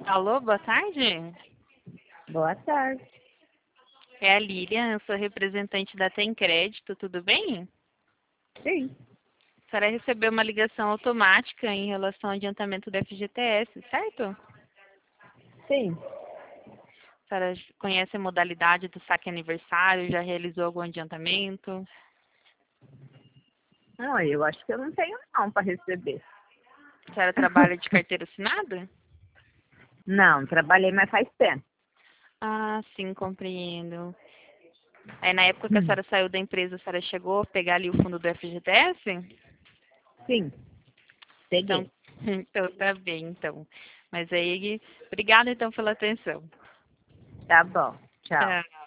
Alô, boa tarde. Boa tarde. É a Lilian, eu sou representante da Tem Crédito, tudo bem? Sim, A senhora recebeu uma ligação automática em relação ao adiantamento do FGTS, certo? sim. A senhora conhece a modalidade do saque aniversário, já realizou algum adiantamento? Não, eu acho que eu não tenho não para receber. A senhora trabalha de carteira assinada? Não, trabalhei, mas faz tempo. Ah, sim, compreendo. Aí na época que a Hum. senhora saiu da empresa, a senhora chegou a pegar ali o fundo do FGTS? Sim, Então, peguei. então tá bem, então. Mas aí, obrigada então pela atenção. Tá bom. Tchau. Tchau.